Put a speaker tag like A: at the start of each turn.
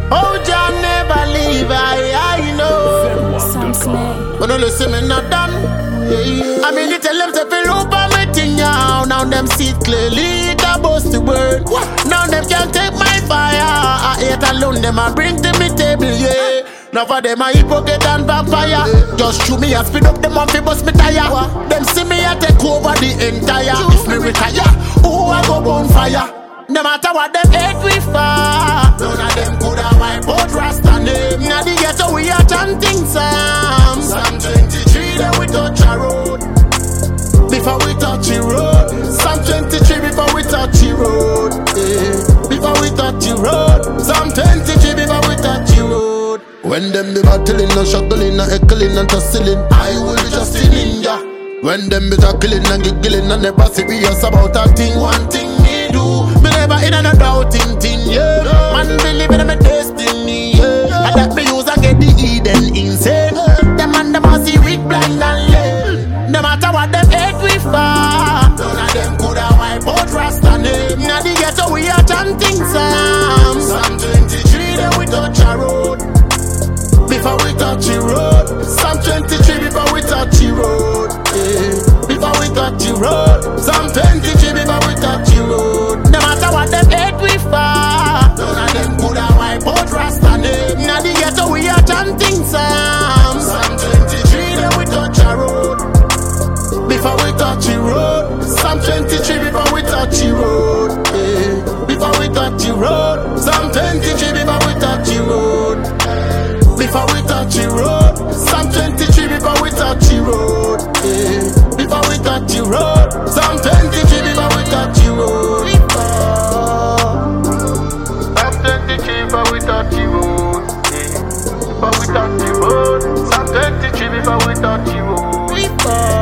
A: Oh, John never leave, I know. But no listen, me not done. I mean, you tell them to fill up on me thing now. Now them see it clearly, it a bust the word. Now them can't take my fire. I hate alone, them I bring to me table, yeah. Now for them a hypocrite and vampire. Just shoot me and speed up them and fi bust me tire. Them see me I take over the entire. If me retire, oh I go bonfire. No matter what them hate we far, none of them could have wipe out Rasta name. Now the ghetto we are chanting Psalms. Psalm 23 then we touch a road. Before we touch the road. Psalm 23 before we touch the road, yeah. Before we touch the road. Psalm 23 before we touch the road. When them be battling and struggling and heckling and tussling, I will be just in India. When them be tackling and giggling and never serious about a thing. One thing me do, me never in and a doubting thing, yeah. Man believe in my destiny, yeah. And that me use and get the Eden insane. Them and them a see weak, blind and lame. No matter what them hate we far, none of them could have wipe out Rasta name. Now the ghetto we are chanting Psalms. Psalm 23 then we touch a road. Before we touch the road. Psalm 23 before we touch the road, yeah. Before we touch the road. Psalm 23 before we touch the road. No matter what them hate we far, none of them could have wipe out Rasta name. Now the ghetto we are chanting Psalms. Psalm 23 then we touch a road. Before we touch the road. Psalm 23 before we touch the road, yeah. Before we touch the road. Psalm 23 before we touch the road. Before we touch the road. Psalm 23 before we touch the road, yeah. Before we touch the road. Psalm 23 before we touch the road. Psalm 23 before we touch the road, yeah. Before we touch the road. Psalm 23 before we touch the road.